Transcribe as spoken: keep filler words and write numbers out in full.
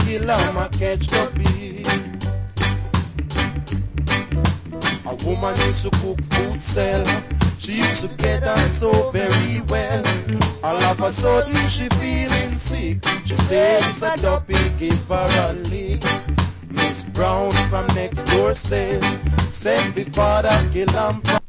kill him and catch the bee. A woman used to cook food sell. She used to get on so very well. All of a sudden she feeling sick. She says a duppy give her a lick. Miss Brown from next door says, send the father kill him.